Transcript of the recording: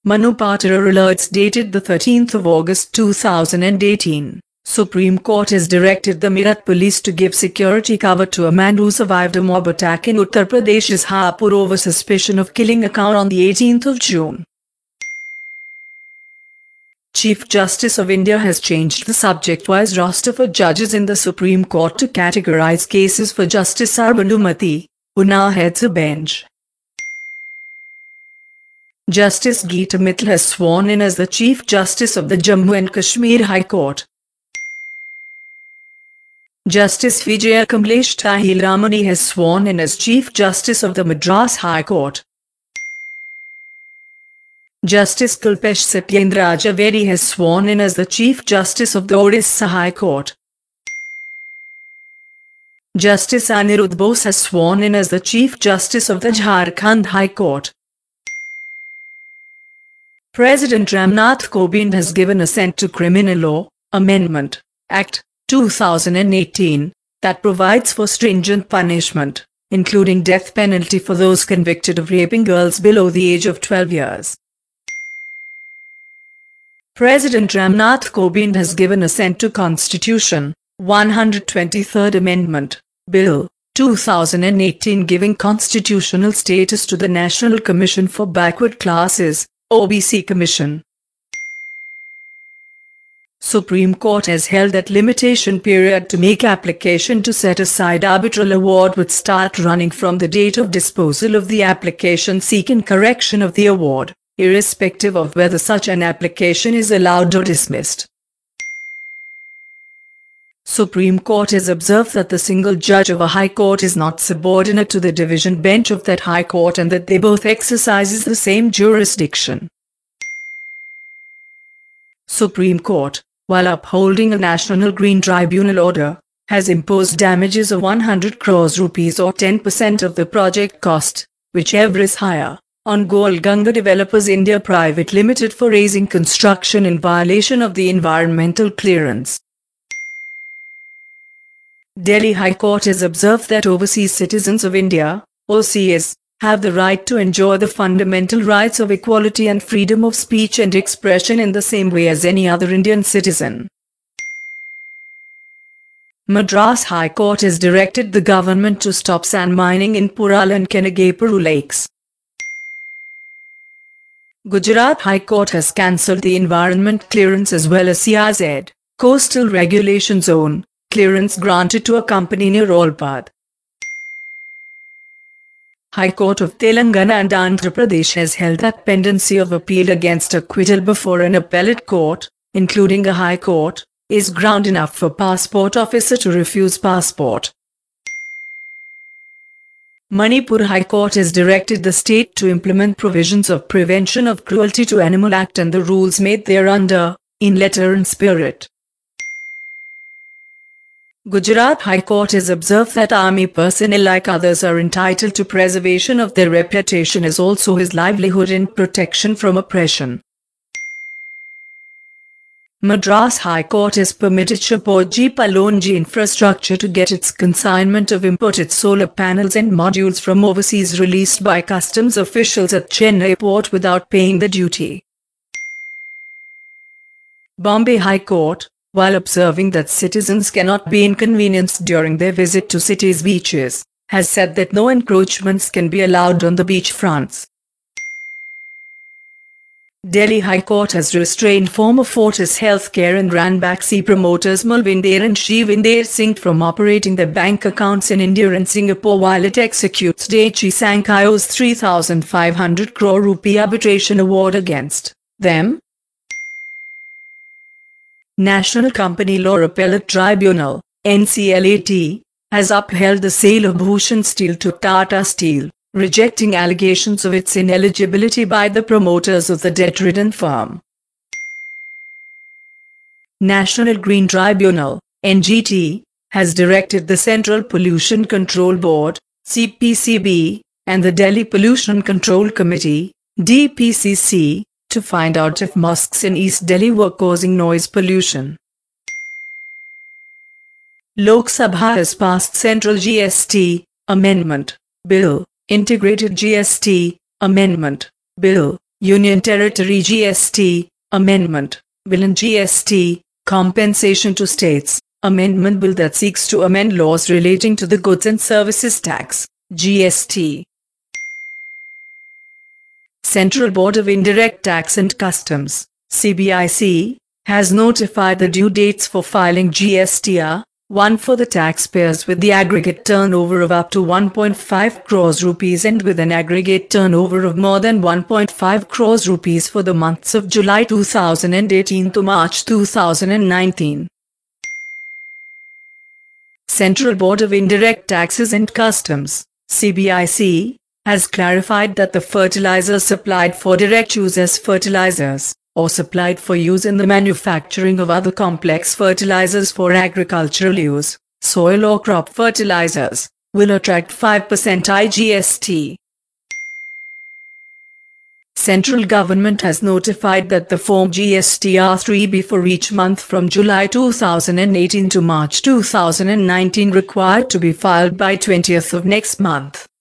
Manu Patora alerts dated the 13th of August 2018. Supreme Court has directed the Meerut police to give security cover to a man who survived a mob attack in Uttar Pradesh's Hapur over suspicion of killing a cow on the 18th of June. Chief Justice of India has changed the subject-wise roster for judges in the Supreme Court to categorize cases for Justice Sarbanumati, who now heads a bench. Justice Geeta Mittal has sworn in as the Chief Justice of the Jammu and Kashmir High Court. Justice Vijaya Kamlesh Tahiramani has sworn in as Chief Justice of the Madras High Court. Justice Kalpesh Satyendra Javeri has sworn in as the Chief Justice of the Odisha High Court. Justice Anirudh Bose has sworn in as the Chief Justice of the Jharkhand High Court. President Ramnath Kovind has given assent to Criminal Law Amendment Act 2018 that provides for stringent punishment, including death penalty for those convicted of raping girls below the age of 12 years. President Ramnath Kovind has given assent to Constitution 123rd Amendment Bill 2018 giving constitutional status to the National Commission for Backward Classes OBC Commission. Supreme Court has held that limitation period to make application to set aside arbitral award would start running from the date of disposal of the application seeking correction of the award, irrespective of whether such an application is allowed or dismissed. Supreme Court has observed that the single judge of a high court is not subordinate to the division bench of that high court and that they both exercises the same jurisdiction. Supreme Court, while upholding a National Green Tribunal order, has imposed damages of 100 crores rupees or 10% of the project cost, whichever is higher, on Gol Ganga Developers India Private Limited for raising construction in violation of the environmental clearance. Delhi High Court has observed that overseas citizens of India, OCS, have the right to enjoy the fundamental rights of equality and freedom of speech and expression in the same way as any other Indian citizen. Madras High Court has directed the government to stop sand mining in Pural and Kenagaparu lakes. Gujarat High Court has cancelled the environment clearance as well as CRZ, Coastal Regulation Zone, clearance granted to a company near Olpad. High Court of Telangana and Andhra Pradesh has held that pendency of appeal against acquittal before an appellate court, including a high court, is ground enough for passport officer to refuse passport. Manipur High Court has directed the state to implement provisions of Prevention of Cruelty to Animal Act and the rules made thereunder, in letter and spirit. Gujarat High Court has observed that army personnel like others are entitled to preservation of their reputation as also his livelihood and protection from oppression. Madras High Court has permitted Shapoorji Pallonji Infrastructure to get its consignment of imported solar panels and modules from overseas released by customs officials at Chennai port without paying the duty. Bombay High Court, while observing that citizens cannot be inconvenienced during their visit to city's beaches, has said that no encroachments can be allowed on the beach fronts. Delhi High Court has restrained former Fortis Healthcare and Ranbaxy promoters Malvinder and Shivinder Singh from operating their bank accounts in India and Singapore while it executes Daiichi Sankyo's 3,500 crore rupee arbitration award against them. National Company Law Appellate Tribunal, NCLAT, has upheld the sale of Bhushan Steel to Tata Steel, rejecting allegations of its ineligibility by the promoters of the debt-ridden firm. National Green Tribunal, NGT, has directed the Central Pollution Control Board, CPCB, and the Delhi Pollution Control Committee, DPCC, to find out if mosques in East Delhi were causing noise pollution. Lok Sabha has passed Central GST Amendment Bill, Integrated GST Amendment Bill, Union Territory GST Amendment Bill and GST Compensation to States Amendment Bill that seeks to amend laws relating to the Goods and Services Tax (GST). Central Board of Indirect Tax and Customs (CBIC) has notified the due dates for filing GST. One for the taxpayers with the aggregate turnover of up to 1.5 crores rupees and with an aggregate turnover of more than 1.5 crores rupees for the months of July 2018 to March 2019. Central Board of Indirect Taxes and Customs (CBIC) has clarified that the fertilizers supplied for direct use as fertilizers, or supplied for use in the manufacturing of other complex fertilizers for agricultural use, soil or crop fertilizers, will attract 5% IGST. Central government has notified that the Form GSTR-3B for each month from July 2018 to March 2019 required to be filed by 20th of next month.